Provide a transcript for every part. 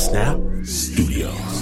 Snap Studios.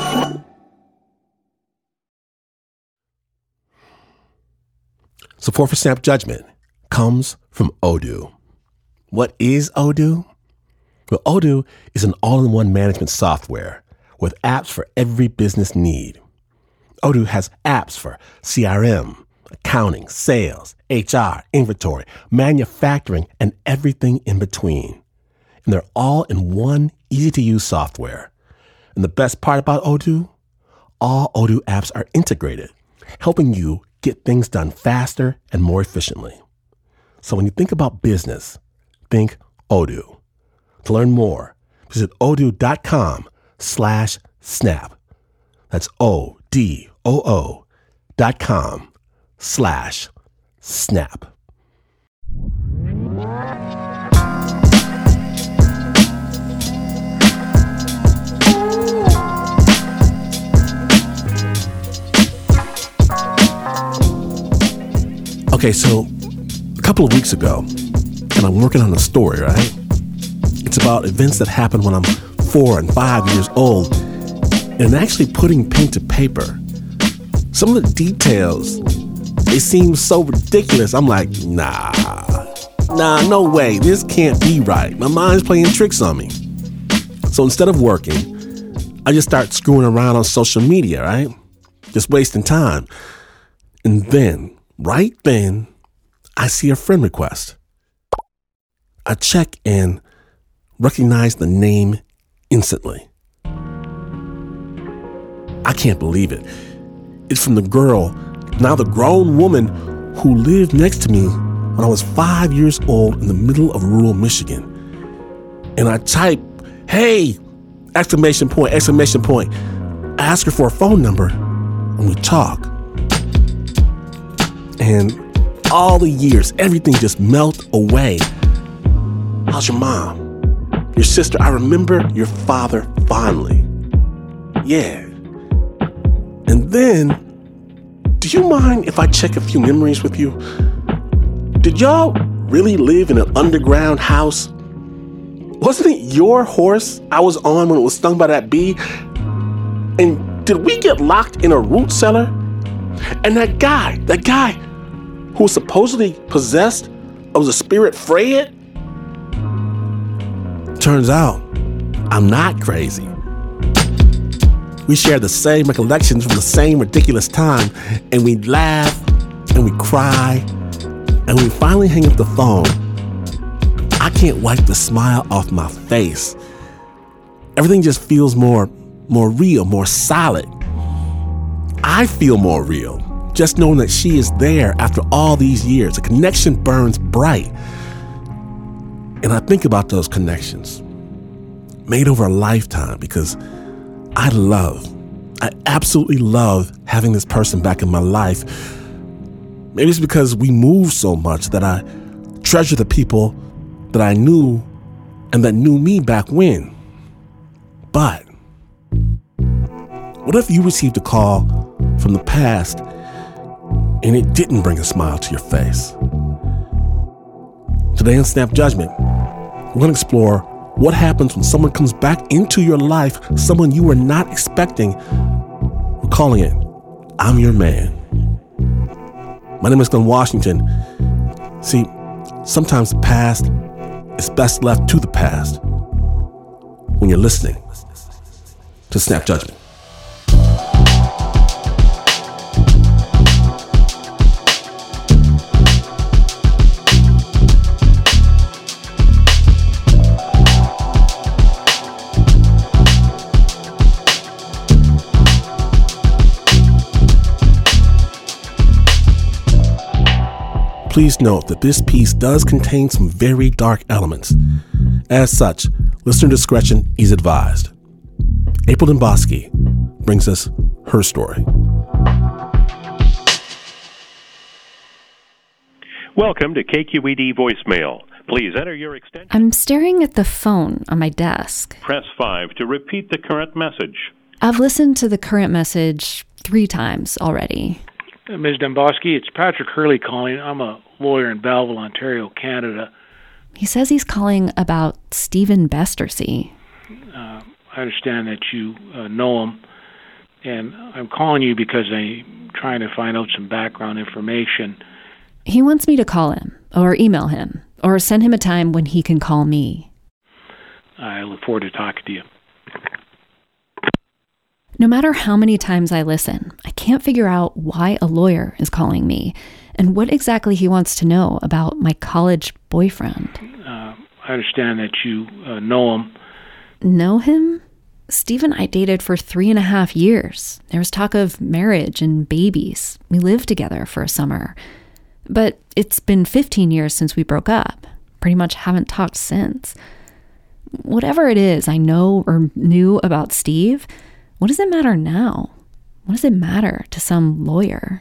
Support for Snap Judgment comes from Odoo. What is Odoo? Well, Odoo is an all-in-one management software with apps for every business need. Odoo has apps for CRM, accounting, sales, HR, inventory, manufacturing, and everything in between. And they're all in one easy-to-use software. And the best part about Odoo? All Odoo apps are integrated, helping you get things done faster and more efficiently. So when you think about business, think Odoo. To learn more, visit odoo.com/snap. That's odoo.com/snap. Okay, so a couple of weeks ago, and I'm working on a story, right? It's about events that happened when I'm 4 and 5 years old, and actually putting pen to paper. Some of the details, they seem so ridiculous. I'm like, nah, no way. This can't be right. My mind's playing tricks on me. So instead of working, I just start screwing around on social media, right? Just wasting time. And then, right then, I see a friend request. I check and recognize the name instantly. I can't believe it. It's from the girl, now the grown woman, who lived next to me when I was 5 years old in the middle of rural Michigan. And I type, "Hey!" exclamation point. I ask her for a phone number and we talk. And all the years, everything just melt away. "How's your mom? Your sister? I remember your father fondly." Yeah. And then, do you mind if I check a few memories with you? Did y'all really live in an underground house? Wasn't it your horse I was on when it was stung by that bee? And did we get locked in a root cellar? And that guy who was supposedly possessed of the spirit Fred? Turns out, I'm not crazy. We share the same recollections from the same ridiculous time, and we laugh, and we cry, and when we finally hang up the phone, I can't wipe the smile off my face. Everything just feels more real, more solid. I feel more real, just knowing that she is there after all these years. The connection burns bright. And I think about those connections made over a lifetime because I absolutely love having this person back in my life. Maybe it's because we move so much that I treasure the people that I knew and that knew me back when. But what if you received a call from the past and it didn't bring a smile to your face? Today on Snap Judgment, we're going to explore what happens when someone comes back into your life, someone you were not expecting. We're calling it, "I'm Your Man." My name is Glenn Washington. See, sometimes the past is best left to the past when you're listening to Snap Judgment. Please note that this piece does contain some very dark elements. As such, listener discretion is advised. April Demboski brings us her story. Welcome to KQED voicemail. Please enter your extension. I'm staring at the phone on my desk. Press 5 to repeat the current message. I've listened to the current message 3 times already. Ms. Demboski, it's Patrick Hurley calling. I'm a lawyer in Belleville, Ontario, Canada. He says he's calling about Stephen Bestersea. I understand that you know him, and I'm calling you because I'm trying to find out some background information. He wants me to call him, or email him, or send him a time when he can call me. I look forward to talking to you. No matter how many times I listen, I can't figure out why a lawyer is calling me and what exactly he wants to know about my college boyfriend. I understand that you know him. Know him? Steve and I dated for 3.5 years. There was talk of marriage and babies. We lived together for a summer. But it's been 15 years since we broke up. Pretty much haven't talked since. Whatever it is I know or knew about Steve, what does it matter now? What does it matter to some lawyer?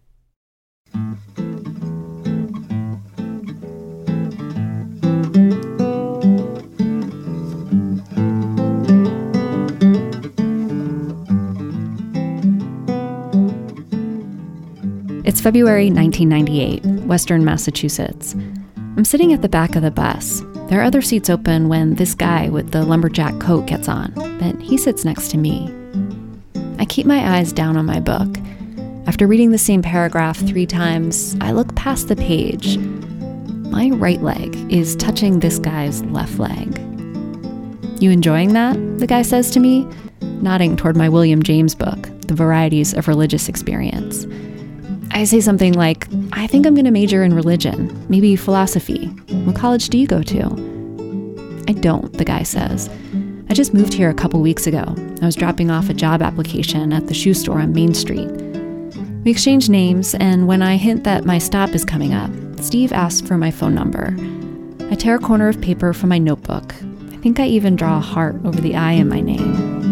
It's February 1998, Western Massachusetts. I'm sitting at the back of the bus. There are other seats open when this guy with the lumberjack coat gets on, but he sits next to me. I keep my eyes down on my book. After reading the same paragraph 3 times, I look past the page. My right leg is touching this guy's left leg. "You enjoying that?" the guy says to me, nodding toward my William James book, The Varieties of Religious Experience. I say something like, "I think I'm going to major in religion, maybe philosophy. What college do you go to?" "I don't," the guy says. "I just moved here a couple weeks ago. I was dropping off a job application at the shoe store on Main Street." We exchange names, and when I hint that my stop is coming up, Steve asks for my phone number. I tear a corner of paper from my notebook. I think I even draw a heart over the I in my name.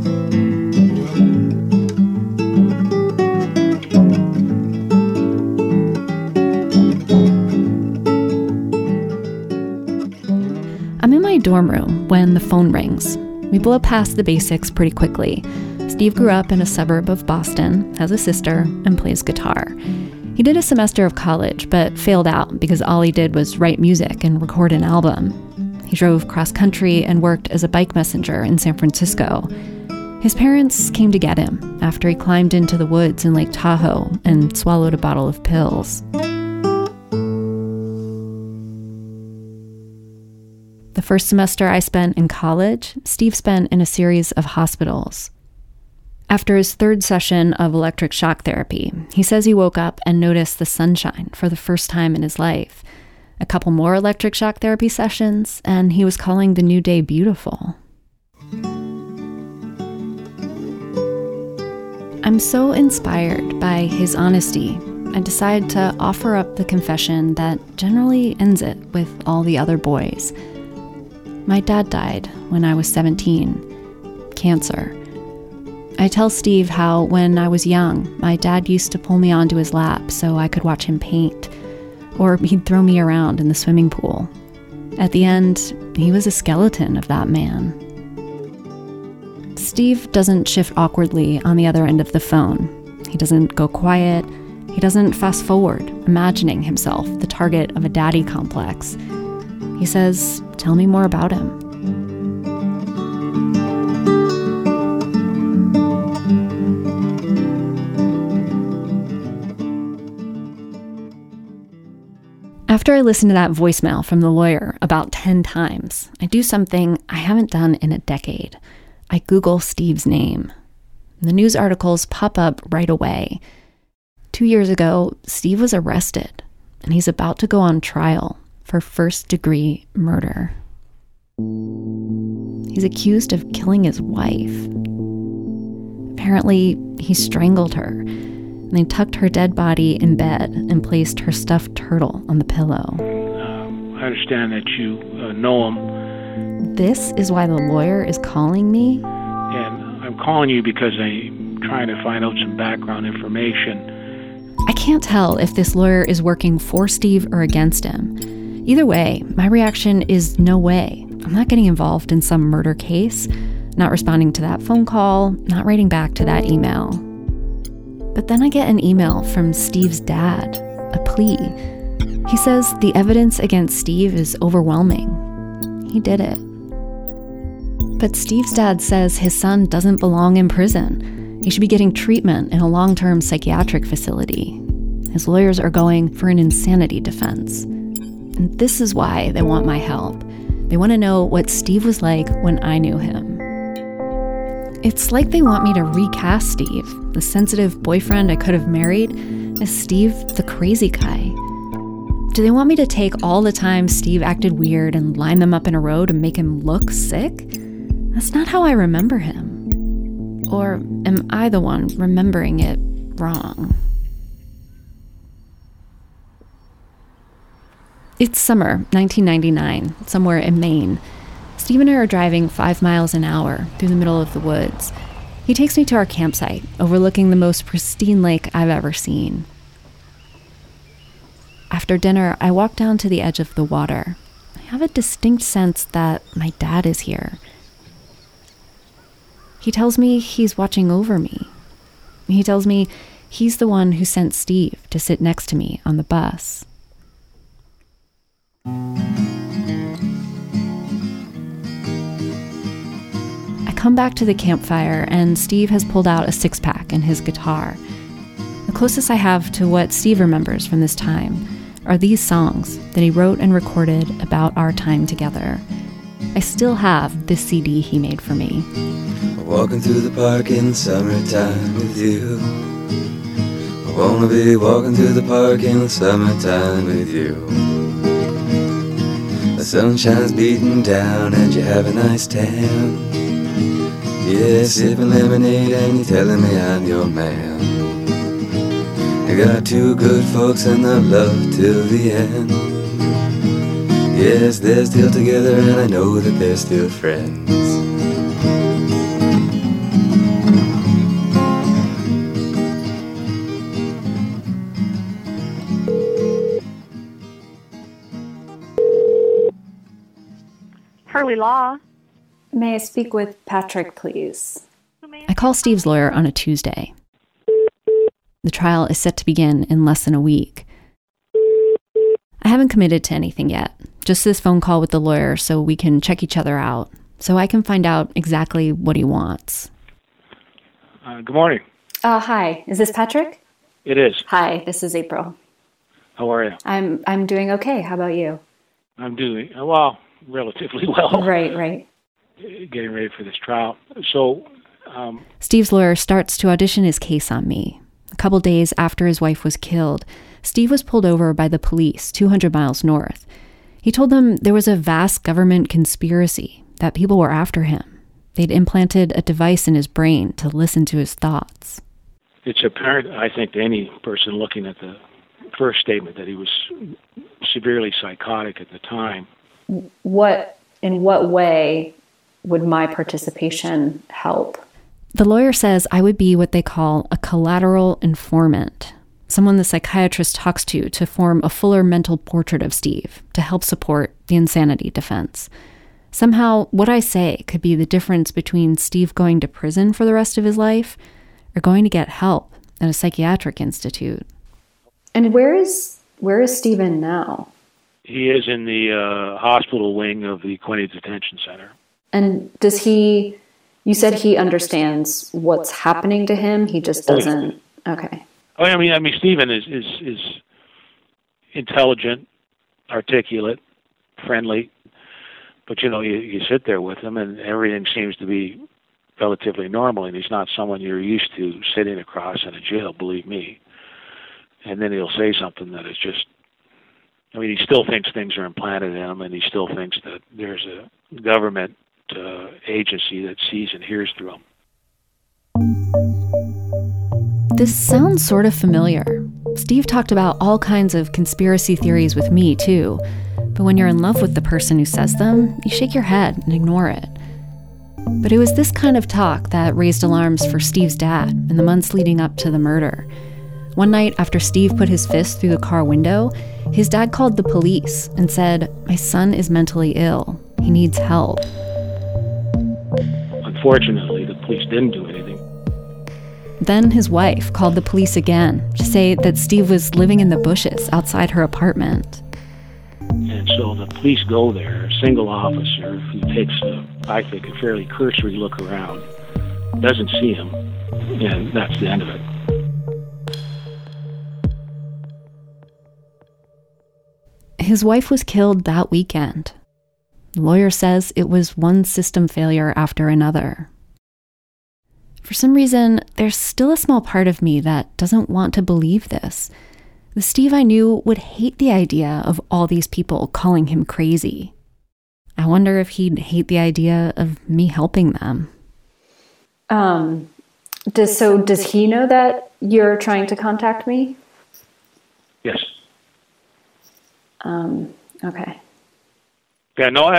I'm in my dorm room when the phone rings. We blow past the basics pretty quickly. Steve grew up in a suburb of Boston, has a sister, and plays guitar. He did a semester of college, but failed out because all he did was write music and record an album. He drove cross-country and worked as a bike messenger in San Francisco. His parents came to get him after he climbed into the woods in Lake Tahoe and swallowed a bottle of pills. The first semester I spent in college, Steve spent in a series of hospitals. After his 3rd session of electric shock therapy, he says he woke up and noticed the sunshine for the first time in his life. A couple more electric shock therapy sessions, and he was calling the new day beautiful. I'm so inspired by his honesty, I decide to offer up the confession that generally ends it with all the other boys. My dad died when I was 17. Cancer. I tell Steve how when I was young, my dad used to pull me onto his lap so I could watch him paint, or he'd throw me around in the swimming pool. At the end, he was a skeleton of that man. Steve doesn't shift awkwardly on the other end of the phone. He doesn't go quiet. He doesn't fast forward, imagining himself the target of a daddy complex. He says, "Tell me more about him." After I listen to that voicemail from the lawyer about 10 times, I do something I haven't done in a decade. I Google Steve's name. The news articles pop up right away. 2 years ago, Steve was arrested, and he's about to go on trial for first-degree murder. He's accused of killing his wife. Apparently, he strangled her, and they tucked her dead body in bed and placed her stuffed turtle on the pillow. I understand that you know him. This is why the lawyer is calling me? And I'm calling you because I'm trying to find out some background information. I can't tell if this lawyer is working for Steve or against him. Either way, my reaction is no way. I'm not getting involved in some murder case, not responding to that phone call, not writing back to that email. But then I get an email from Steve's dad, a plea. He says the evidence against Steve is overwhelming. He did it. But Steve's dad says his son doesn't belong in prison. He should be getting treatment in a long-term psychiatric facility. His lawyers are going for an insanity defense. And this is why they want my help. They want to know what Steve was like when I knew him. It's like they want me to recast Steve, the sensitive boyfriend I could have married, as Steve, the crazy guy. Do they want me to take all the time Steve acted weird and line them up in a row to make him look sick? That's not how I remember him. Or am I the one remembering it wrong? It's summer, 1999, somewhere in Maine. Steve and I are driving 5 miles an hour through the middle of the woods. He takes me to our campsite, overlooking the most pristine lake I've ever seen. After dinner, I walk down to the edge of the water. I have a distinct sense that my dad is here. He tells me he's watching over me. He tells me he's the one who sent Steve to sit next to me on the bus. I come back to the campfire and Steve has pulled out a 6-pack and his guitar. The closest I have to what Steve remembers from this time are these songs that he wrote and recorded about our time together. I still have this CD he made for me. Walking through the park in the summertime with you. I wanna be walking through the park in the summertime with you. The sunshine's beating down and you have a nice tan. Yeah, sipping lemonade and you're telling me I'm your man. I got 2 good folks and they'll love till the end. Yes, they're still together and I know that they're still friends. Hurley Law. May I speak with Patrick, please? I call Steve's lawyer on a Tuesday. The trial is set to begin in less than a week. I haven't committed to anything yet, just this phone call with the lawyer so we can check each other out, so I can find out exactly what he wants. Good morning. Hi, is this Patrick? It is. Hi, this is April. How are you? I'm doing okay. How about you? I'm doing, well, relatively well. Right. Getting ready for this trial. So, Steve's lawyer starts to audition his case on me. A couple days after his wife was killed, Steve was pulled over by the police 200 miles north. He told them there was a vast government conspiracy, that people were after him. They'd implanted a device in his brain to listen to his thoughts. It's apparent, I think, to any person looking at the first statement that he was severely psychotic at the time. In what way would my participation help? The lawyer says I would be what they call a collateral informant, someone the psychiatrist talks to form a fuller mental portrait of Steve to help support the insanity defense. Somehow, what I say could be the difference between Steve going to prison for the rest of his life or going to get help at a psychiatric institute. And where is Steven now? He is in the hospital wing of the Quincy Detention Center. And does he, you said he understands what's happening to him, he just doesn't, okay. Oh, I mean, Steven is intelligent, articulate, friendly, but you sit there with him and everything seems to be relatively normal, and he's not someone you're used to sitting across in a jail, believe me. And then he'll say something that is just, he still thinks things are implanted in him, and he still thinks that there's a government agency that sees and hears through him. This sounds sort of familiar. Steve talked about all kinds of conspiracy theories with me, too. But when you're in love with the person who says them, you shake your head and ignore it. But it was this kind of talk that raised alarms for Steve's dad in the months leading up to the murder. One night after Steve put his fist through the car window, his dad called the police and said, "My son is mentally ill. He needs help." Unfortunately, the police didn't do anything. Then his wife called the police again to say that Steve was living in the bushes outside her apartment. And so the police go there, a single officer who takes, I think, a fairly cursory look around, doesn't see him, and that's the end of it. His wife was killed that weekend. The lawyer says it was one system failure after another. For some reason, there's still a small part of me that doesn't want to believe this. The Steve I knew would hate the idea of all these people calling him crazy. I wonder if he'd hate the idea of me helping them. Does he know that you're trying to contact me? Yes. Okay. Yeah, no,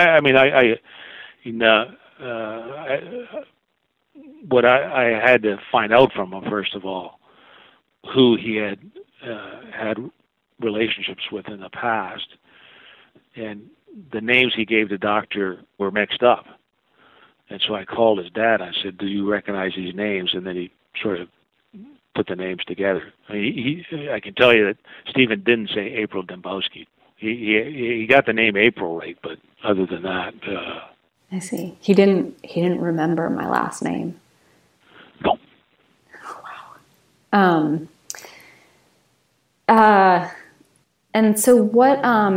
what I had to find out from him, first of all, who he had relationships with in the past, and the names he gave the doctor were mixed up. And so I called his dad. I said, "Do you recognize these names?" And then he sort of put the names together. I mean, I can tell you that Stephen didn't say April Dembowski. He got the name April right, but other than that, I see. He didn't remember my last name. No. Wow. And so what?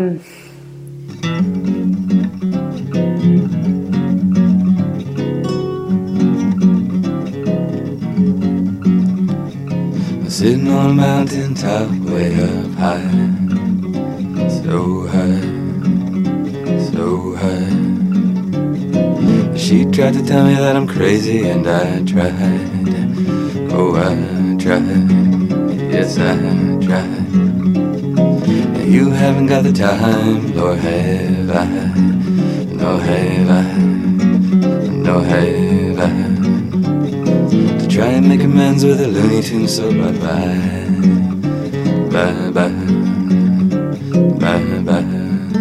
Sitting on a mountain top, way up high. So high, so high. She tried to tell me that I'm crazy, and I tried. Oh, I tried. Yes, I tried. And you haven't got the time, nor have I. Nor have I. Nor have I. To try and make amends with a Looney Tune, so bye-bye. Bye-bye. Bye-bye.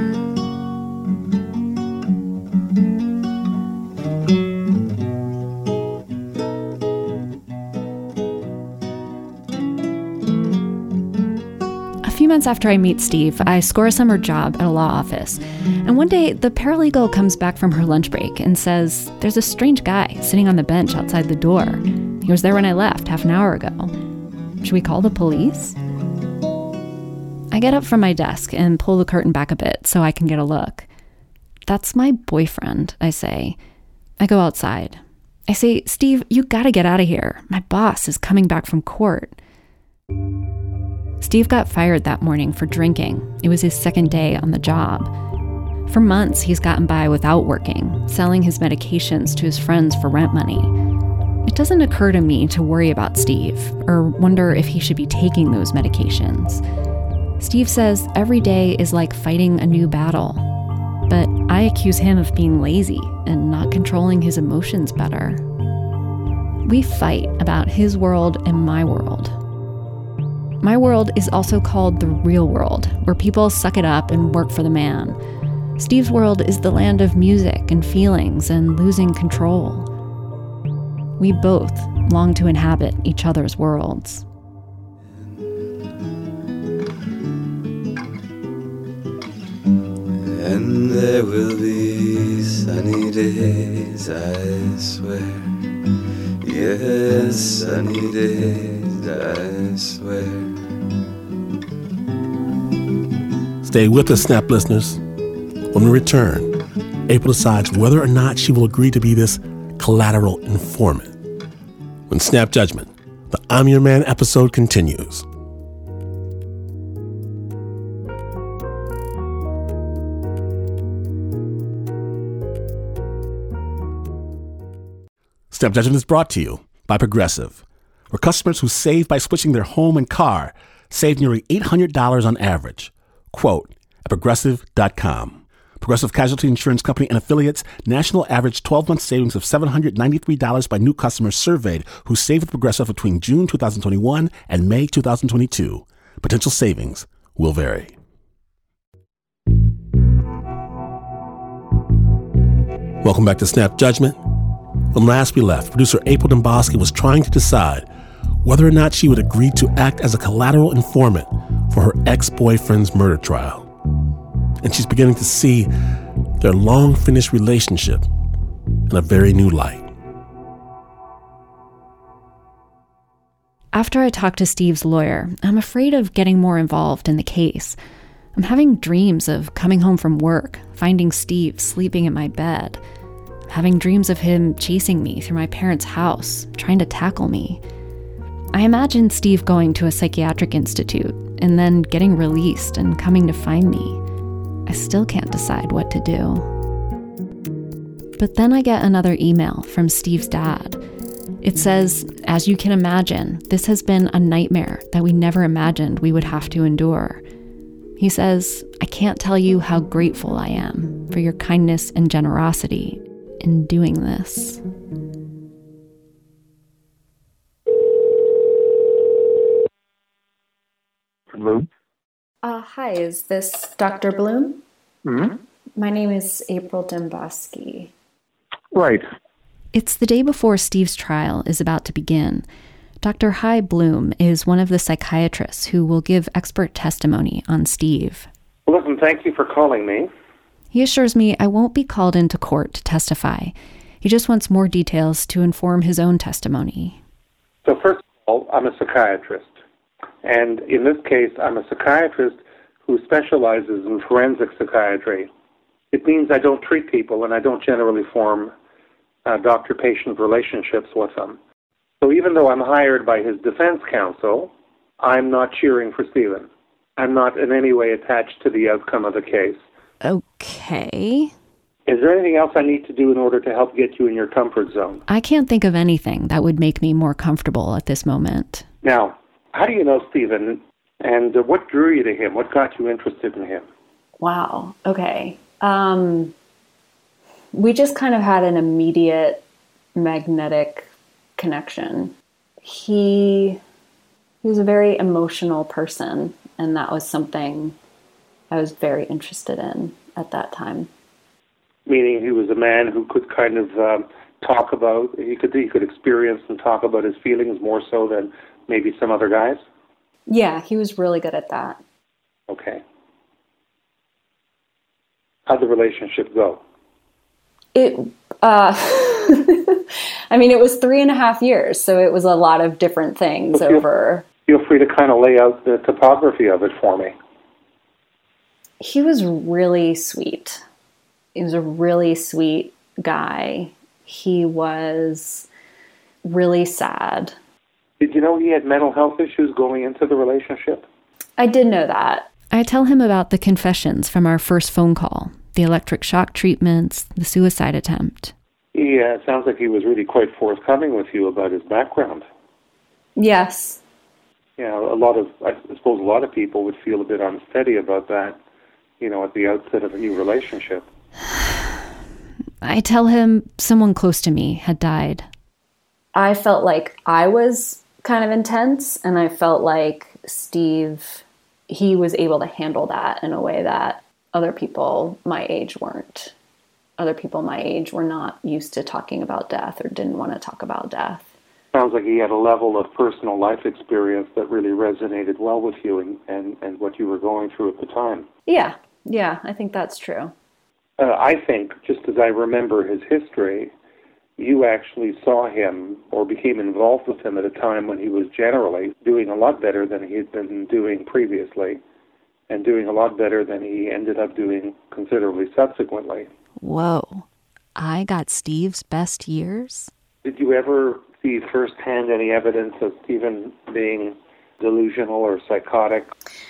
A few months after I meet Steve, I score a summer job at a law office. And one day, the paralegal comes back from her lunch break and says, "There's a strange guy sitting on the bench outside the door. He was there when I left half an hour ago. Should we call the police?" I get up from my desk and pull the curtain back a bit so I can get a look. "That's my boyfriend," I say. I go outside. I say, "Steve, you gotta get out of here. My boss is coming back from court." Steve got fired that morning for drinking. It was his second day on the job. For months, he's gotten by without working, selling his medications to his friends for rent money. It doesn't occur to me to worry about Steve or wonder if he should be taking those medications. Steve says every day is like fighting a new battle, but I accuse him of being lazy and not controlling his emotions better. We fight about his world and my world. My world is also called the real world, where people suck it up and work for the man. Steve's world is the land of music and feelings and losing control. We both long to inhabit each other's worlds. And there will be sunny days, I swear. Yes, sunny days, I swear. Stay with us, Snap listeners. When we return, April decides whether or not she will agree to be this collateral informant. When Snap Judgment, the I'm Your Man episode continues. Snap Judgment is brought to you by Progressive, where customers who save by switching their home and car save nearly $800 on average. Quote at Progressive.com. Progressive Casualty Insurance Company and affiliates, national average 12-month savings of $793 by new customers surveyed who saved with Progressive between June 2021 and May 2022. Potential savings will vary. Welcome back to Snap Judgment. When last we left, producer April Dembowski was trying to decide whether or not she would agree to act as a collateral informant for her ex-boyfriend's murder trial. and she's beginning to see their long-finished relationship in a very new light. After I talked to Steve's lawyer, I'm afraid of getting more involved in the case. I'm having dreams of coming home from work, finding Steve sleeping in my bed, having dreams of him chasing me through my parents' house, trying to tackle me. I imagine Steve going to a psychiatric institute and then getting released and coming to find me. I still can't decide what to do. But then I get another email from Steve's dad. It says, "As you can imagine, this has been a nightmare that we never imagined we would have to endure." He says, "I can't tell you how grateful I am for your kindness and generosity in doing this." Bloom? Hi, is this Dr. Bloom? Mm-hmm. My name is April Demboski. Right. It's the day before Steve's trial is about to begin. Dr. Hy Bloom is one of the psychiatrists who will give expert testimony on Steve. Well, listen, thank you for calling me. He assures me I won't be called into court to testify. He just wants more details to inform his own testimony. So first of all, I'm a psychiatrist. And in this case, I'm a psychiatrist who specializes in forensic psychiatry. It means I don't treat people and I don't generally form doctor-patient relationships with them. So even though I'm hired by his defense counsel, I'm not cheering for Stephen. I'm not in any way attached to the outcome of the case. Okay. Is there anything else I need to do in order to help get you in your comfort zone? I can't think of anything that would make me more comfortable at this moment. Now, how do you know Stephen, and what drew you to him? What got you interested in him? Wow, okay. We just kind of had an immediate magnetic connection. He was a very emotional person, and that was something I was very interested in at that time. Meaning he was a man who could kind of talk about, he could experience and talk about his feelings more so than maybe some other guys? Yeah, he was really good at that. Okay. How'd the relationship go? It was 3.5 years, so it was a lot of different things over. Feel free to kind of lay out the topography of it for me. He was really sweet. He was a really sweet guy. He was really sad. Did you know he had mental health issues going into the relationship? I did know that. I tell him about the confessions from our first phone call, the electric shock treatments, the suicide attempt. Yeah, it sounds like he was really quite forthcoming with you about his background. Yes. Yeah, I suppose a lot of people would feel a bit unsteady about that, at the outset of a new relationship. I tell him someone close to me had died. I felt like I was kind of intense, and I felt like Steve, he was able to handle that in a way that other people my age weren't. Other people my age were not used to talking about death or didn't want to talk about death. Sounds like he had a level of personal life experience that really resonated well with you and what you were going through at the time. Yeah, I think that's true. I think, just as I remember his history, you actually saw him or became involved with him at a time when he was generally doing a lot better than he had been doing previously and doing a lot better than he ended up doing considerably subsequently. Whoa. I got Steve's best years? Did you ever see firsthand any evidence of Stephen being delusional or psychotic?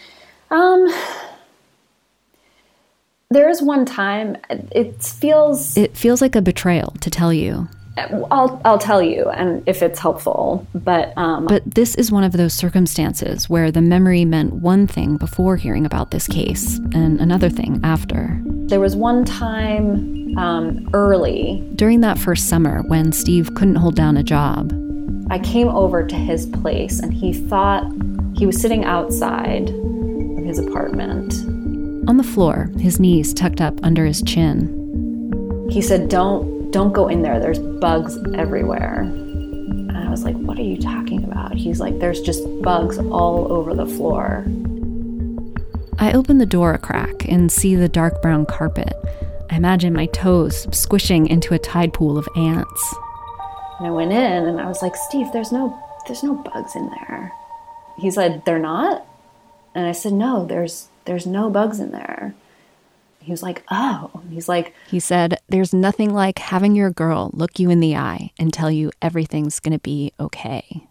There is one time, it feels like a betrayal to tell you. I'll tell you, and if it's helpful, but this is one of those circumstances where the memory meant one thing before hearing about this case and another thing after. There was one time early. During that first summer when Steve couldn't hold down a job. I came over to his place and he thought he was sitting outside of his apartment. On the floor, his knees tucked up under his chin. He said, don't go in there. There's bugs everywhere. And I was like, what are you talking about? He's like, there's just bugs all over the floor. I open the door a crack and see the dark brown carpet. I imagine my toes squishing into a tide pool of ants. And I went in and I was like, Steve, there's no bugs in there. He said, they're not? And I said, no, there's no bugs in there. He was like, oh. He said, there's nothing like having your girl look you in the eye and tell you everything's going to be okay.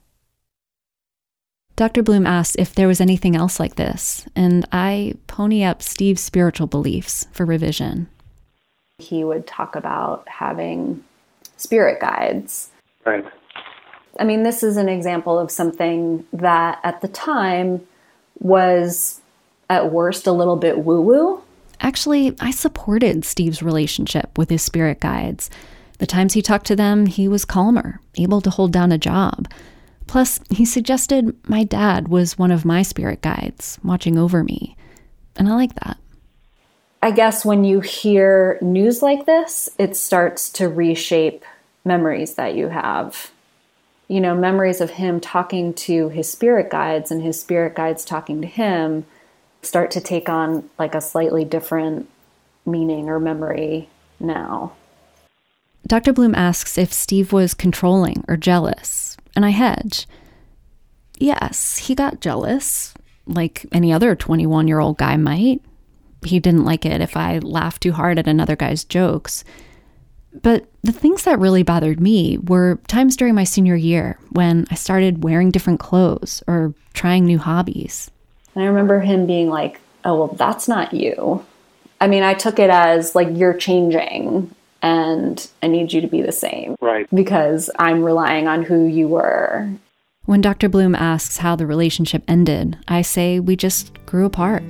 Dr. Bloom asked if there was anything else like this, and I pony up Steve's spiritual beliefs for revision. He would talk about having spirit guides. Right. I mean, this is an example of something that at the time was at worst a little bit woo-woo. Actually, I supported Steve's relationship with his spirit guides. The times he talked to them, he was calmer, able to hold down a job. Plus, he suggested my dad was one of my spirit guides, watching over me. And I like that. I guess when you hear news like this, it starts to reshape memories that you have. You know, memories of him talking to his spirit guides and his spirit guides talking to him start to take on like a slightly different meaning or memory now. Dr. Bloom asks if Steve was controlling or jealous, and I hedge. Yes, he got jealous, like any other 21-year-old guy might. He didn't like it if I laughed too hard at another guy's jokes. But the things that really bothered me were times during my senior year when I started wearing different clothes or trying new hobbies. And I remember him being like, oh, well, that's not you. I mean, I took it as like, you're changing and I need you to be the same. Right. Because I'm relying on who you were. When Dr. Bloom asks how the relationship ended, I say we just grew apart.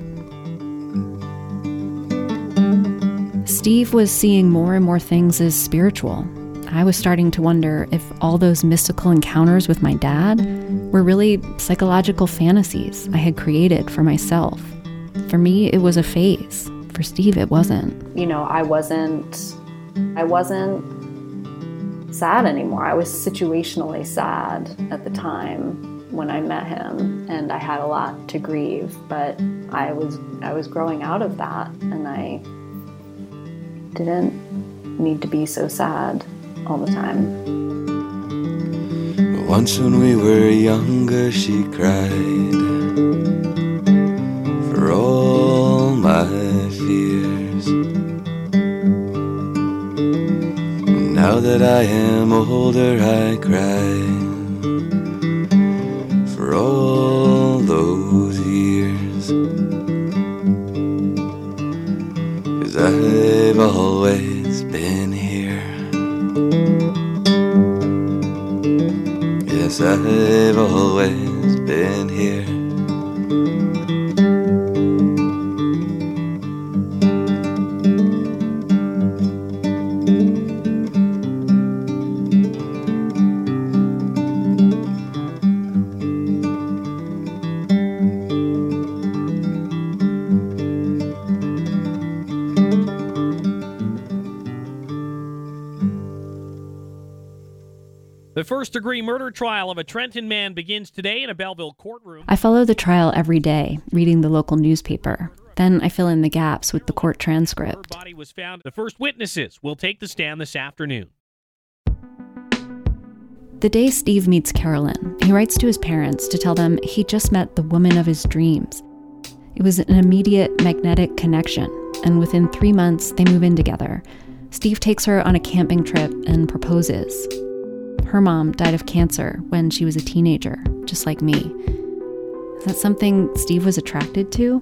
Steve was seeing more and more things as spiritual. I was starting to wonder if all those mystical encounters with my dad were really psychological fantasies I had created for myself. For me, it was a phase. For Steve, it wasn't. You know, I wasn't sad anymore. I was situationally sad at the time when I met him, and I had a lot to grieve, but I was growing out of that, and I didn't need to be so sad all the time. Once when we were younger, she cried for all my fears. Now that I am older, I cry for all those years. 'Cause I've always been here. Yes, I've always been here. The first-degree murder trial of a Trenton man begins today in a Belleville courtroom. I follow the trial every day, reading the local newspaper. Then I fill in the gaps with the court transcript. Her body was found. The first witnesses will take the stand this afternoon. The day Steve meets Carolyn, he writes to his parents to tell them he just met the woman of his dreams. It was an immediate magnetic connection, and within 3 months, they move in together. Steve takes her on a camping trip and proposes. Her mom died of cancer when she was a teenager, just like me. Is that something Steve was attracted to?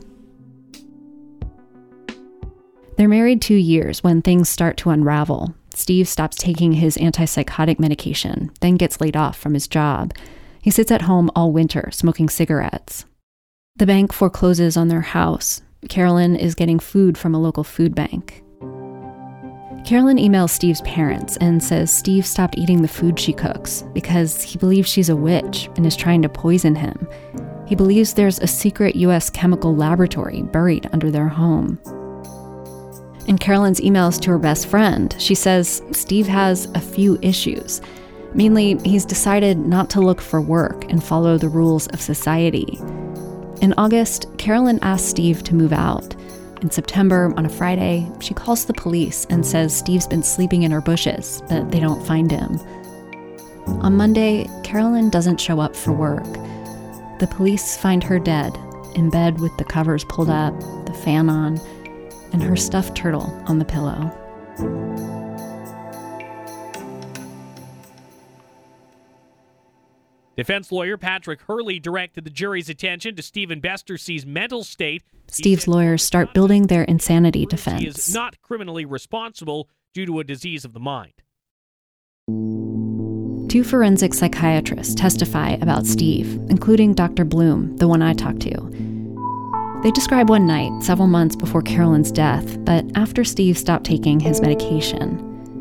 They're married 2 years when things start to unravel. Steve stops taking his antipsychotic medication, then gets laid off from his job. He sits at home all winter, smoking cigarettes. The bank forecloses on their house. Carolyn is getting food from a local food bank. Carolyn emails Steve's parents and says Steve stopped eating the food she cooks because he believes she's a witch and is trying to poison him. He believes there's a secret U.S. chemical laboratory buried under their home. In Carolyn's emails to her best friend, she says Steve has a few issues. Mainly, he's decided not to look for work and follow the rules of society. In August, Carolyn asks Steve to move out. In September, on a Friday, she calls the police and says Steve's been sleeping in her bushes, but they don't find him. On Monday, Carolyn doesn't show up for work. The police find her dead, in bed with the covers pulled up, the fan on, and her stuffed turtle on the pillow. Defense lawyer Patrick Hurley directed the jury's attention to Stephen Bestersee's mental state. Steve's lawyers start building their insanity defense. He is not criminally responsible due to a disease of the mind. 2 forensic psychiatrists testify about Steve, including Dr. Bloom, the one I talked to. They describe one night, several months before Carolyn's death, but after Steve stopped taking his medication.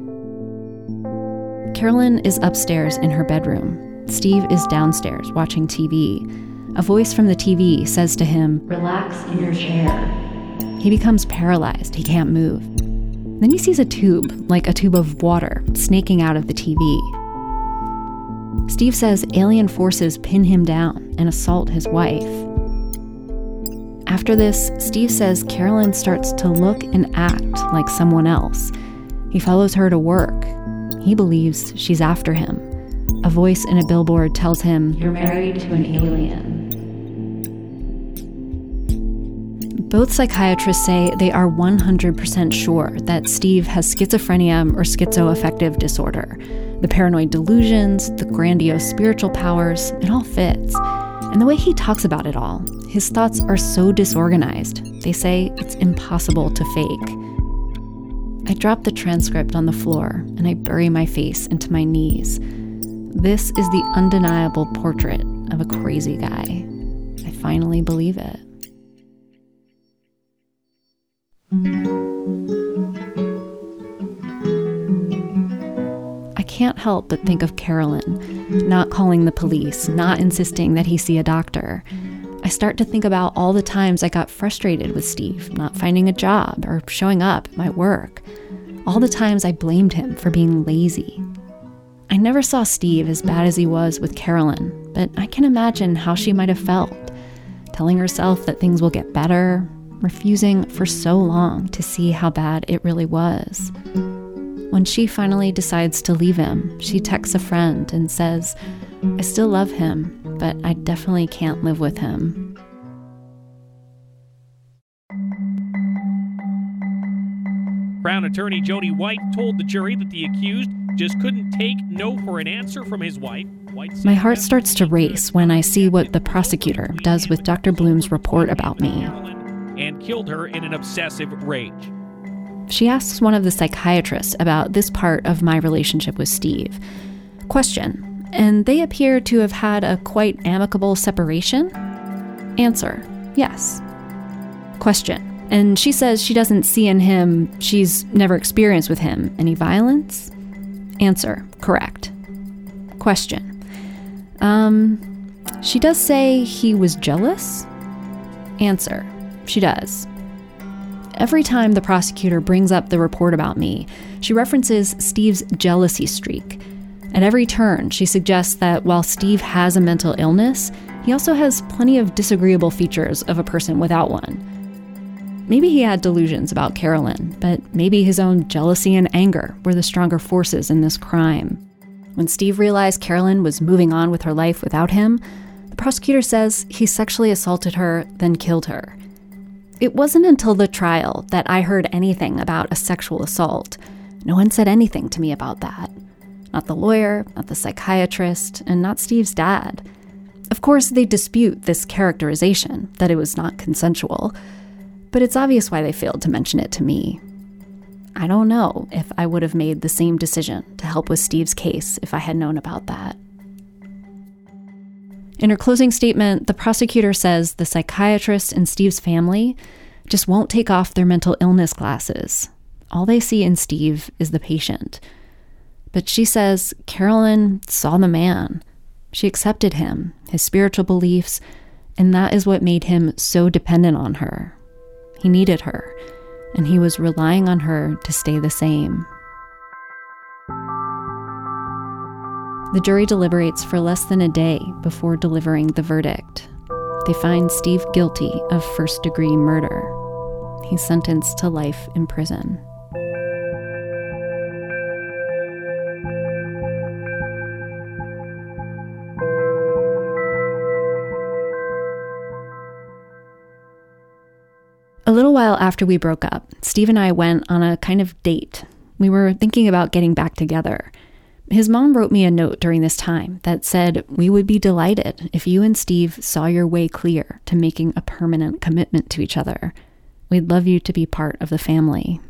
Carolyn is upstairs in her bedroom. Steve is downstairs watching TV. A voice from the TV says to him, "Relax in your chair." He becomes paralyzed. He can't move. Then he sees a tube, like a tube of water, snaking out of the TV. Steve says alien forces pin him down and assault his wife. After this, Steve says Carolyn starts to look and act like someone else. He follows her to work. He believes she's after him. A voice in a billboard tells him, "You're married to an alien." Both psychiatrists say they are 100% sure that Steve has schizophrenia or schizoaffective disorder. The paranoid delusions, the grandiose spiritual powers, it all fits. And the way he talks about it all, his thoughts are so disorganized. They say it's impossible to fake. I drop the transcript on the floor and I bury my face into my knees. This is the undeniable portrait of a crazy guy. I finally believe it. I can't help but think of Carolyn, not calling the police, not insisting that he see a doctor. I start to think about all the times I got frustrated with Steve, not finding a job or showing up at my work. All the times I blamed him for being lazy. I never saw Steve as bad as he was with Carolyn, but I can imagine how she might have felt, telling herself that things will get better, refusing for so long to see how bad it really was. When she finally decides to leave him, she texts a friend and says, "I still love him, but I definitely can't live with him." Crown attorney Jody White told the jury that the accused just couldn't take no for an answer from his wife. My heart starts to race when I see what the prosecutor does with Dr. Bloom's report about me. And killed her in an obsessive rage. She asks one of the psychiatrists about this part of my relationship with Steve. Question: and they appear to have had a quite amicable separation? Answer: yes. Question: and she says she doesn't see in him, she's never experienced with him, any violence? Answer: correct. Question: she does say he was jealous? Answer: she does. Every time the prosecutor brings up the report about me, she references Steve's jealousy streak. At every turn, she suggests that while Steve has a mental illness, he also has plenty of disagreeable features of a person without one. Maybe he had delusions about Carolyn, but maybe his own jealousy and anger were the stronger forces in this crime. When Steve realized Carolyn was moving on with her life without him, the prosecutor says he sexually assaulted her, then killed her. It wasn't until the trial that I heard anything about a sexual assault. No one said anything to me about that. Not the lawyer, not the psychiatrist, and not Steve's dad. Of course, they dispute this characterization, that it was not consensual, but it's obvious why they failed to mention it to me. I don't know if I would have made the same decision to help with Steve's case if I had known about that. In her closing statement, the prosecutor says the psychiatrist and Steve's family just won't take off their mental illness glasses. All they see in Steve is the patient. But she says Carolyn saw the man. She accepted him, his spiritual beliefs, and that is what made him so dependent on her. He needed her, and he was relying on her to stay the same. The jury deliberates for less than a day before delivering the verdict. they find Steve guilty of first-degree murder. He's sentenced to life in prison. A little while after we broke up, Steve and I went on a kind of date. We were thinking about getting back together. His mom wrote me a note during this time that said, "We would be delighted if you and Steve saw your way clear to making a permanent commitment to each other. We'd love you to be part of the family."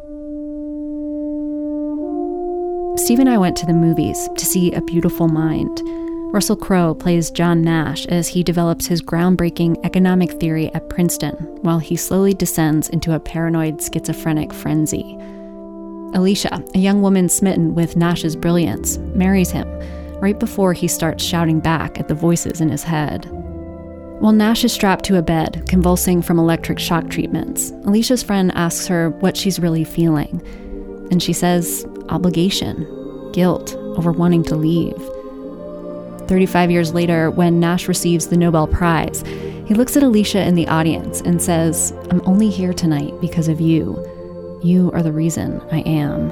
Steve and I went to the movies to see A Beautiful Mind. Russell Crowe plays John Nash as he develops his groundbreaking economic theory at Princeton, while he slowly descends into a paranoid schizophrenic frenzy. Alicia, a young woman smitten with Nash's brilliance, marries him right before he starts shouting back at the voices in his head. While Nash is strapped to a bed, convulsing from electric shock treatments, Alicia's friend asks her what she's really feeling. And she says, obligation, guilt over wanting to leave. 35 years later, when Nash receives the Nobel Prize, he looks at Alicia in the audience and says, "I'm only here tonight because of you. You are the reason I am."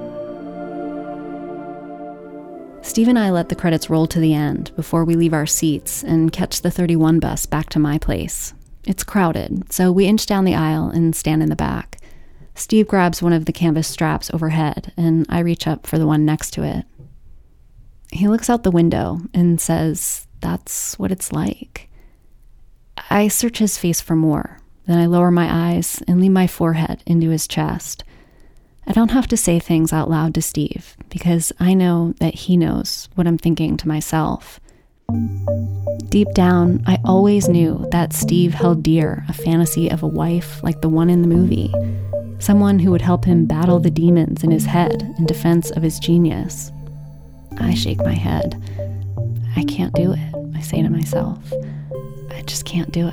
Steve and I let the credits roll to the end before we leave our seats and catch the 31 bus back to my place. It's crowded, so we inch down the aisle and stand in the back. Steve grabs one of the canvas straps overhead, and I reach up for the one next to it. He looks out the window and says, "That's what it's like." I search his face for more. Then I lower my eyes and lean my forehead into his chest. I don't have to say things out loud to Steve because I know that he knows what I'm thinking to myself. Deep down, I always knew that Steve held dear a fantasy of a wife like the one in the movie, someone who would help him battle the demons in his head in defense of his genius. I shake my head. I can't do it, I say to myself. I just can't do it.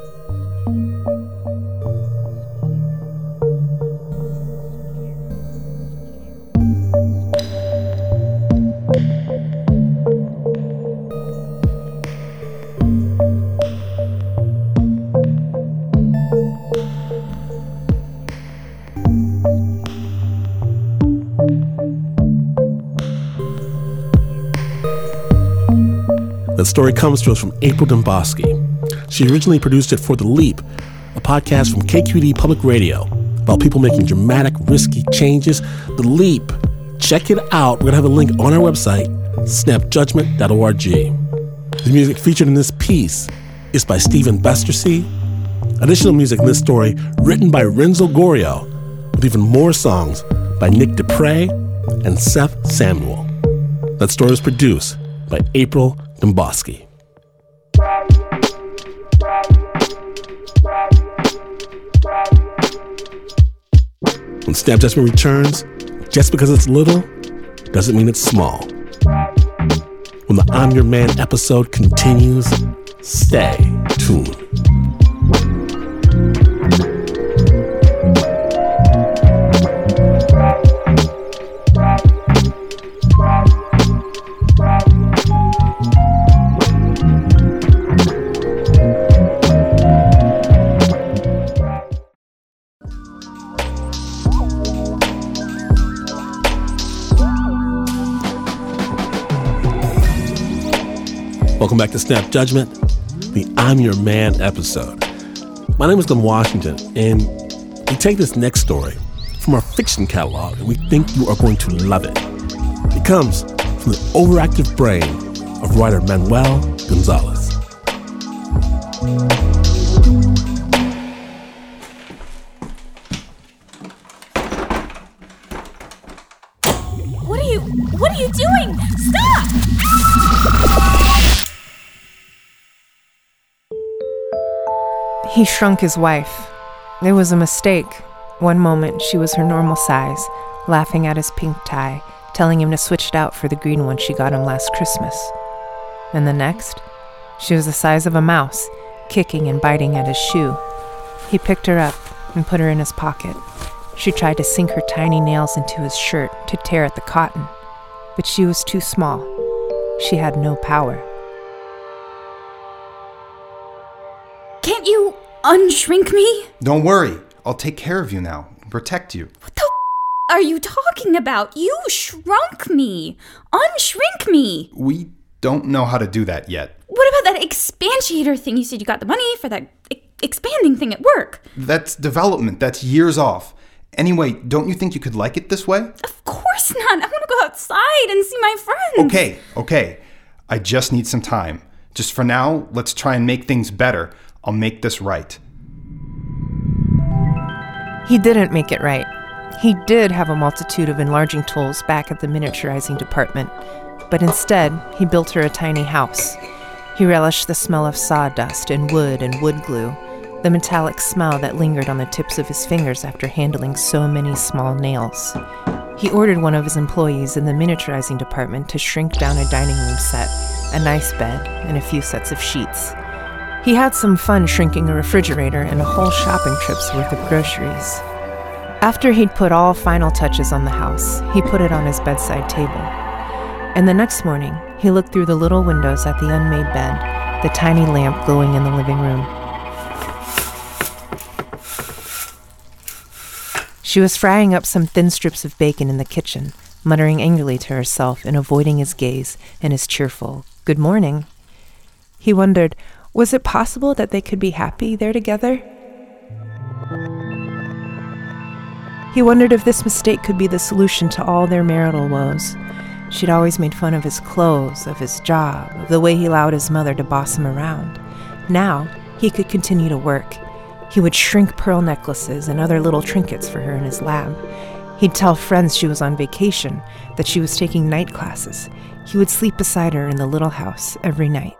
That story comes to us from April Domboski. She originally produced it for The Leap, a podcast from KQED Public Radio about people making dramatic, risky changes. The Leap. Check it out. We're going to have a link on our website, snapjudgment.org. The music featured in this piece is by Stephen Bestersea. Additional music in this story written by Renzo Gorio, with even more songs by Nick Dupre and Seth Samuel. That story was produced by April Domboski. When Snap Judgment returns, just because it's little doesn't mean it's small. When the I'm Your Man episode continues, stay tuned. Welcome back to Snap Judgment, the I'm Your Man episode. My name is Glenn Washington, and we take this next story from our fiction catalog, and we think you are going to love it. It comes from the overactive brain of writer Manuel Gonzalez. What are you doing? Stop! He shrunk his wife. It was a mistake. One moment, she was her normal size, laughing at his pink tie, telling him to switch it out for the green one she got him last Christmas. And the next, she was the size of a mouse, kicking and biting at his shoe. He picked her up and put her in his pocket. She tried to sink her tiny nails into his shirt to tear at the cotton, but she was too small. She had no power. unshrink me? Don't worry. I'll take care of you now. Protect you. What the are you talking about? You shrunk me. Unshrink me. We don't know how to do that yet. What about that expansiator thing? You said you got the money for that expanding thing at work. That's development. That's years off. Anyway, don't you think you could like it this way? Of course not. I want to go outside and see my friends. Okay. I just need some time. Just for now, let's try and make things better. I'll make this right. He didn't make it right. He did have a multitude of enlarging tools back at the miniaturizing department, but instead, he built her a tiny house. He relished the smell of sawdust and wood glue, the metallic smell that lingered on the tips of his fingers after handling so many small nails. He ordered one of his employees in the miniaturizing department to shrink down a dining room set, a nice bed, and a few sets of sheets. He had some fun shrinking a refrigerator and a whole shopping trip's worth of groceries. After he'd put all final touches on the house, he put it on his bedside table. And the next morning, he looked through the little windows at the unmade bed, the tiny lamp glowing in the living room. She was frying up some thin strips of bacon in the kitchen, muttering angrily to herself and avoiding his gaze and his cheerful, "Good morning." He wondered, was it possible that they could be happy there together? He wondered if this mistake could be the solution to all their marital woes. She'd always made fun of his clothes, of his job, of the way he allowed his mother to boss him around. Now, he could continue to work. He would shrink pearl necklaces and other little trinkets for her in his lab. He'd tell friends she was on vacation, that she was taking night classes. He would sleep beside her in the little house every night.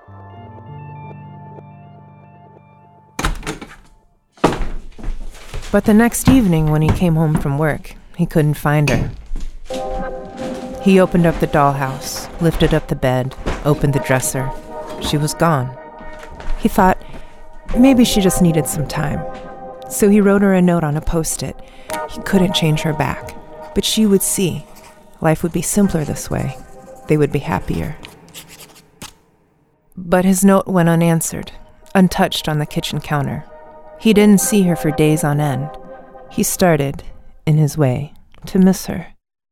But the next evening when he came home from work, he couldn't find her. He opened up the dollhouse, lifted up the bed, opened the dresser. She was gone. He thought, maybe she just needed some time. So he wrote her a note on a Post-it. He couldn't change her back, but she would see. Life would be simpler this way. They would be happier. But his note went unanswered, untouched on the kitchen counter. He didn't see her for days on end. He started, in his way, to miss her.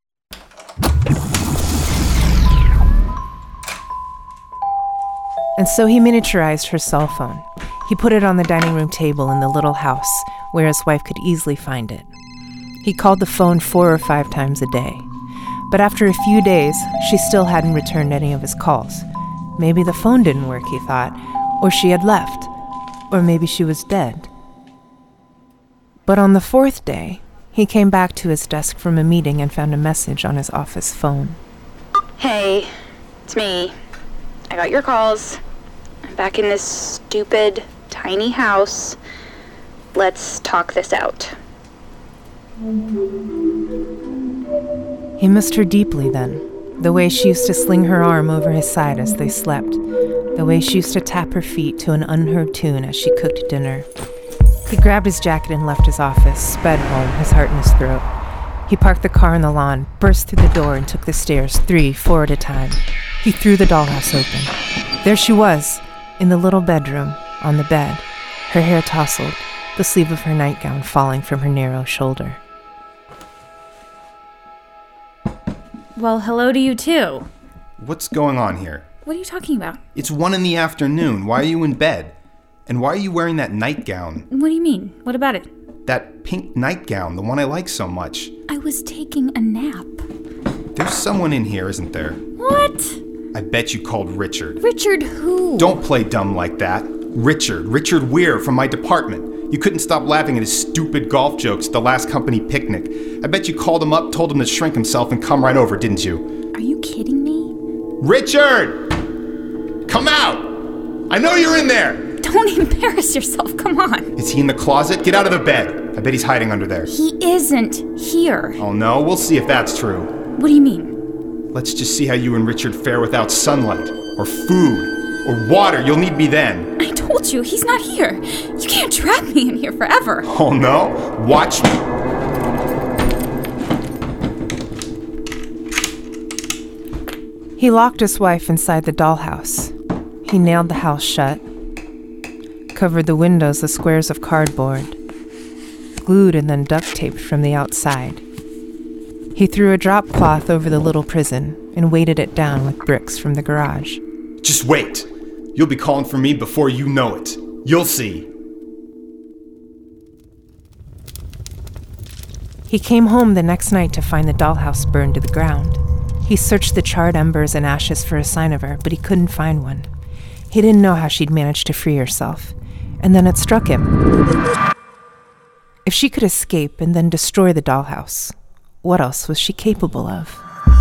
And so he miniaturized her cell phone. He put it on the dining room table in the little house where his wife could easily find it. He called the phone 4 or 5 times a day. But after a few days, she still hadn't returned any of his calls. Maybe the phone didn't work, he thought, or she had left, or maybe she was dead. But on the 4th day, he came back to his desk from a meeting and found a message on his office phone. Hey, it's me. I got your calls. I'm back in this stupid, tiny house. Let's talk this out. He missed her deeply then. The way she used to sling her arm over his side as they slept. The way she used to tap her feet to an unheard tune as she cooked dinner. He grabbed his jacket and left his office, sped home, his heart in his throat. He parked the car on the lawn, burst through the door, and took the stairs 3, 4 at a time. He threw the dollhouse open. There she was, in the little bedroom, on the bed, her hair tousled, the sleeve of her nightgown falling from her narrow shoulder. Well, hello to you too. What's going on here? What are you talking about? It's 1 p.m. Why are you in bed? And why are you wearing that nightgown? What do you mean? What about it? That pink nightgown, the one I like so much. I was taking a nap. There's someone in here, isn't there? What? I bet you called Richard. Richard who? Don't play dumb like that. Richard Weir from my department. You couldn't stop laughing at his stupid golf jokes at the last company picnic. I bet you called him up, told him to shrink himself and come right over, didn't you? Are you kidding me? Richard! Come out! I know you're in there! Don't embarrass yourself, come on. Is he in the closet? Get out of the bed. I bet he's hiding under there. He isn't here. Oh no, we'll see if that's true. What do you mean? Let's just see how you and Richard fare without sunlight, or food, or water. You'll need me then. I told you, he's not here. You can't trap me in here forever. Oh no? Watch me. He locked his wife inside the dollhouse. He nailed the house shut. covered the windows with squares of cardboard, glued and then duct taped from the outside. He threw a drop cloth over the little prison and weighted it down with bricks from the garage. Just wait. You'll be calling for me before you know it. You'll see. He came home the next night to find the dollhouse burned to the ground. He searched the charred embers and ashes for a sign of her, but he couldn't find one. He didn't know how she'd managed to free herself. And then it struck him. If she could escape and then destroy the dollhouse, what else was she capable of?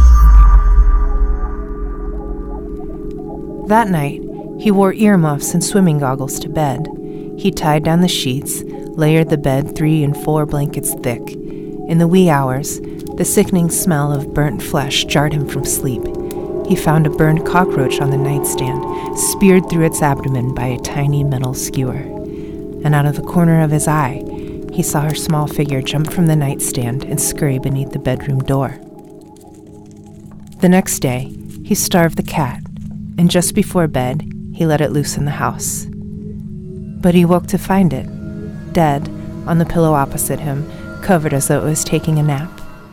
That night, he wore earmuffs and swimming goggles to bed. He tied down the sheets, layered the bed 3 and 4 blankets thick. In the wee hours, the sickening smell of burnt flesh jarred him from sleep. He found a burned cockroach on the nightstand, speared through its abdomen by a tiny metal skewer. And out of the corner of his eye, he saw her small figure jump from the nightstand and scurry beneath the bedroom door. The next day, he starved the cat, and just before bed, he let it loose in the house. But he woke to find it, dead, on the pillow opposite him, covered as though it was taking a nap.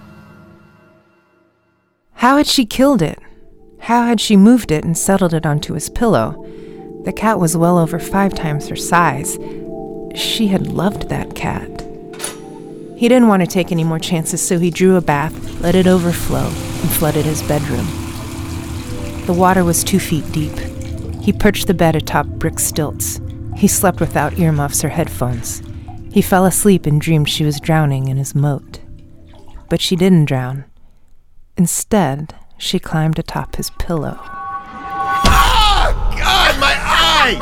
How had she killed it? How had she moved it and settled it onto his pillow? The cat was well over 5 times her size. She had loved that cat. He didn't want to take any more chances, so he drew a bath, let it overflow, and flooded his bedroom. The water was 2 feet deep. He perched the bed atop brick stilts. He slept without earmuffs or headphones. He fell asleep and dreamed she was drowning in his moat. But she didn't drown. Instead, she climbed atop his pillow. Ah! God, my eye!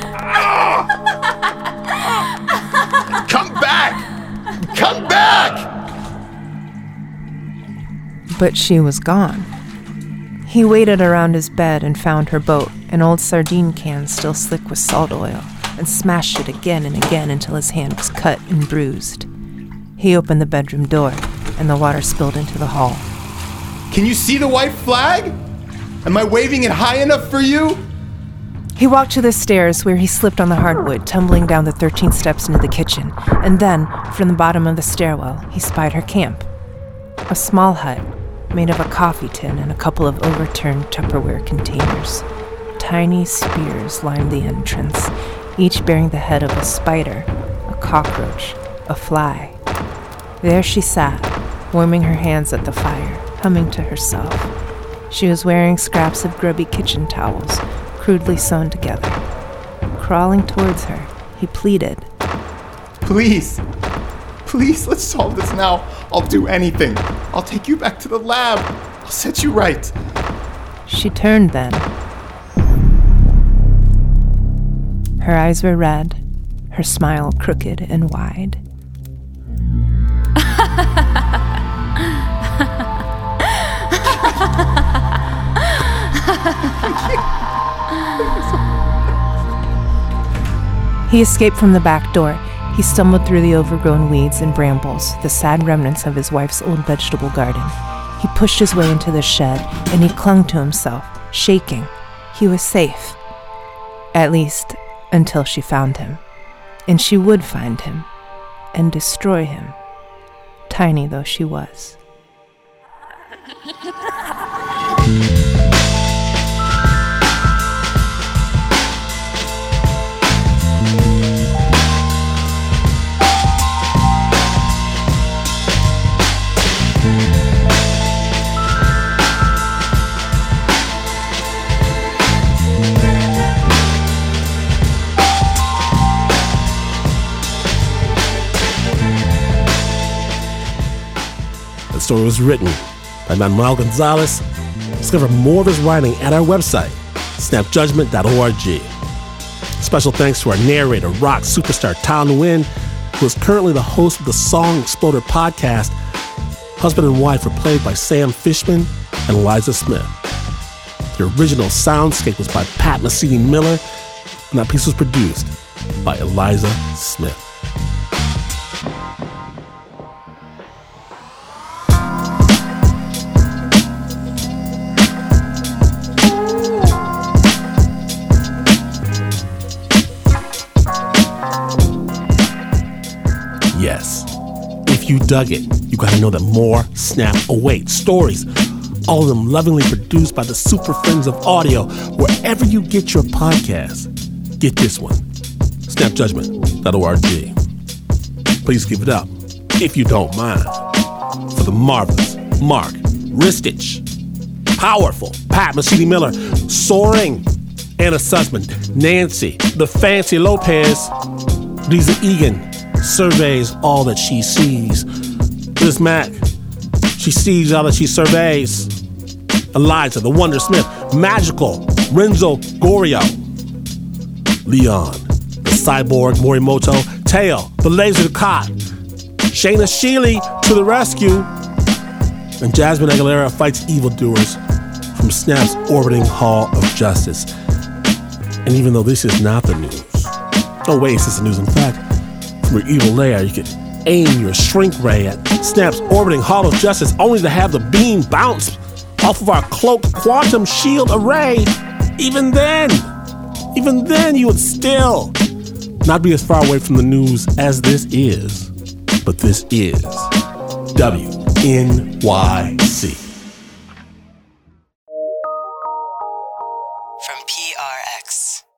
Ah! Come back! Come back! But she was gone. He waited around his bed and found her boat, an old sardine can still slick with salt oil, and smashed it again and again until his hand was cut and bruised. He opened the bedroom door, and the water spilled into the hall. Can you see the white flag? Am I waving it high enough for you? He walked to the stairs where he slipped on the hardwood, tumbling down the 13 steps into the kitchen, and then, from the bottom of the stairwell, he spied her camp. A small hut, made of a coffee tin and a couple of overturned Tupperware containers. Tiny spears lined the entrance, each bearing the head of a spider, a cockroach, a fly. There she sat, warming her hands at the fire, humming to herself. She was wearing scraps of grubby kitchen towels, crudely sewn together. Crawling towards her, he pleaded. Please, let's solve this now. I'll do anything. I'll take you back to the lab. I'll set you right. She turned then. Her eyes were red, her smile crooked and wide. He escaped from the back door. He stumbled through the overgrown weeds and brambles, the sad remnants of his wife's old vegetable garden. He pushed his way into the shed, and he clung to himself, shaking. He was safe. At least, until she found him. And she would find him, and destroy him, tiny though she was. The story was written by Manuel Gonzalez. Discover more of his writing at our website, snapjudgment.org. Special thanks to our narrator, rock superstar Tal Nguyen, who is currently the host of the Song Exploder podcast. Husband and wife were played by Sam Fishman and Eliza Smith. The original soundscape was by Pat Mesiti-Miller, and that piece was produced by Eliza Smith. you dug it, you gotta know that more Snap awaits. Stories, all of them lovingly produced by the super friends of audio. Wherever you get your podcasts, get this one. snapjudgment.org. Please give it up, if you don't mind, for the marvelous Mark Ristich, powerful Pat Mesiti-Miller, soaring Anna Sussman, Nancy, the fancy Lopez, Lisa Egan surveys all that she sees. Liz Mack, she sees all that she surveys. Eliza, the Wonder Smith, Magical, Renzo Gorio, Leon, the Cyborg Morimoto, Teo, the Laser Cot, Shayna Shealy to the rescue, and Jasmine Aguilera fights evildoers from Snap's orbiting Hall of Justice. And even though this is not the news, oh wait, this is the news. In fact, from your evil lair, you can aim your shrink ray at Snap's orbiting Hall of Justice only to have the beam bounce off of our cloaked quantum shield array. Even then, you would still not be as far away from the news as this is. But this is WNYC. From PRX.